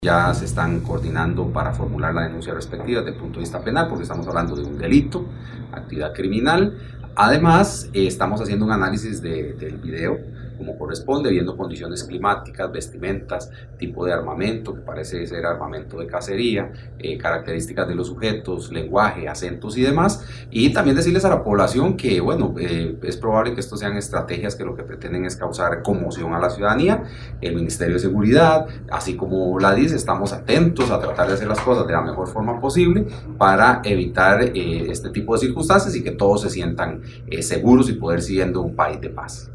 Ya se están coordinando para formular la denuncia respectiva desde el punto de vista penal, porque estamos hablando de un delito, actividad criminal. Además, estamos haciendo un análisis del video como corresponde, viendo condiciones climáticas, vestimentas, tipo de armamento, que parece ser armamento de cacería, características de los sujetos, lenguaje, acentos y demás. Y también decirles a la población que, bueno, es probable que estos sean estrategias que lo que pretenden es causar conmoción a la ciudadanía. El Ministerio de Seguridad, así como la DIS, estamos atentos a tratar de hacer las cosas de la mejor forma posible para evitar este tipo de circunstancias y que todos se sientan seguros y poder siendo un país de paz.